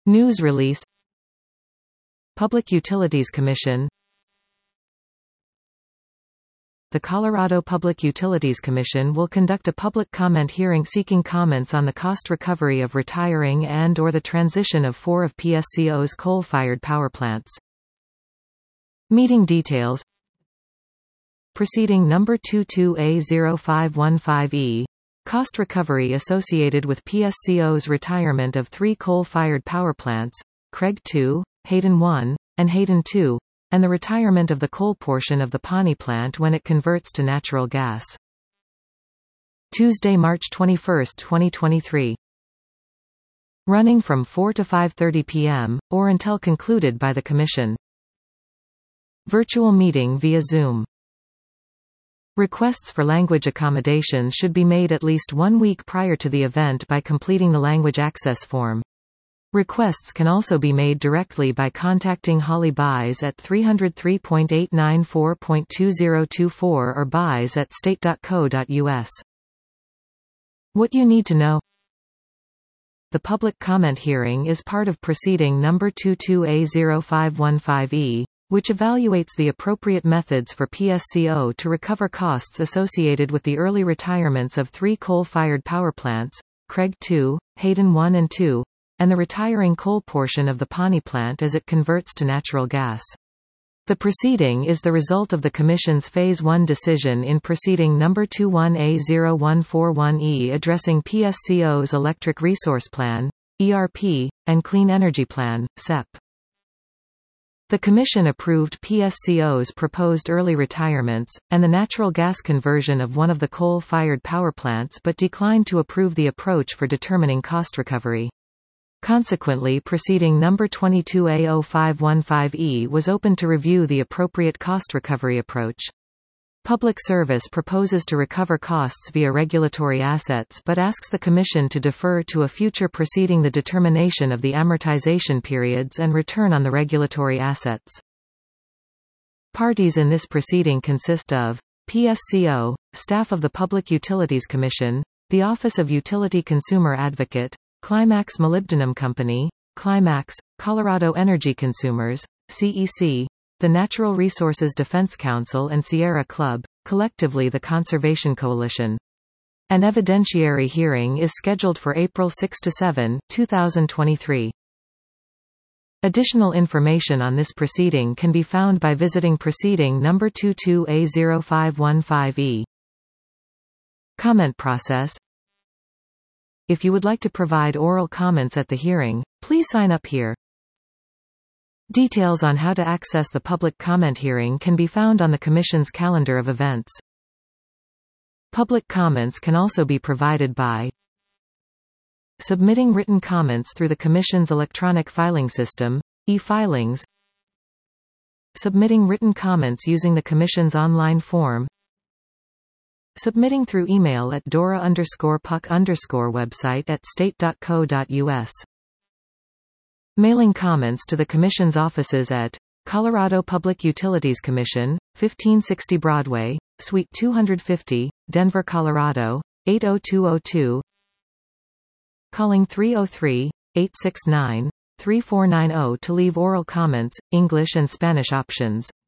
News release. Public Utilities Commission. The Colorado Public Utilities Commission will conduct a public comment hearing seeking comments on the cost recovery of retiring and/or the transition of 4 of PSCO's coal-fired power plants. Meeting details. Proceeding number 22A0515E. Cost recovery associated with PSCO's retirement of 3 coal-fired power plants, Craig 2, Hayden 1, and Hayden 2, and the retirement of the coal portion of the Pawnee plant when it converts to natural gas. Tuesday, March 21, 2023. Running from 4 to 5:30 p.m., or until concluded by the Commission. Virtual meeting via Zoom. Requests for language accommodations should be made at least 1 week prior to the event by completing the language access form. Requests can also be made directly by contacting Holly Buys at 303.894.2024 or buys@state.co.us. What you need to know. The public comment hearing is part of proceeding number 22A0515E, which evaluates the appropriate methods for PSCO to recover costs associated with the early retirements of 3 coal-fired power plants, Craig 2, Hayden 1 and 2, and the retiring coal portion of the Pawnee plant as it converts to natural gas. The proceeding is the result of the Commission's Phase 1 decision in proceeding number 21A0141E addressing PSCO's Electric Resource Plan, ERP, and Clean Energy Plan, CEP. The Commission approved PSCO's proposed early retirements, and the natural gas conversion of one of the coal-fired power plants but declined to approve the approach for determining cost recovery. Consequently, proceeding number 22A0515E was open to review the appropriate cost recovery approach. Public Service proposes to recover costs via regulatory assets but asks the Commission to defer to a future proceeding the determination of the amortization periods and return on the regulatory assets. Parties in this proceeding consist of PSCO, staff of the Public Utilities Commission, the Office of Utility Consumer Advocate, Climax Molybdenum Company, Climax, Colorado Energy Consumers, CEC, the Natural Resources Defense Council and Sierra Club, collectively the Conservation Coalition. An evidentiary hearing is scheduled for April 6–7, 2023. Additional information on this proceeding can be found by visiting proceeding number 22A0515E. Comment process. If you would like to provide oral comments at the hearing, please sign up here. Details on how to access the public comment hearing can be found on the Commission's calendar of events. Public comments can also be provided by submitting written comments through the Commission's electronic filing system, e-filings, submitting written comments using the Commission's online form, submitting through email at dora_puck_ website at state.co.us. Mailing comments to the Commission's offices at Colorado Public Utilities Commission, 1560 Broadway, Suite 250, Denver, Colorado, 80202. Calling 303-869-3490 to leave oral comments, English and Spanish options.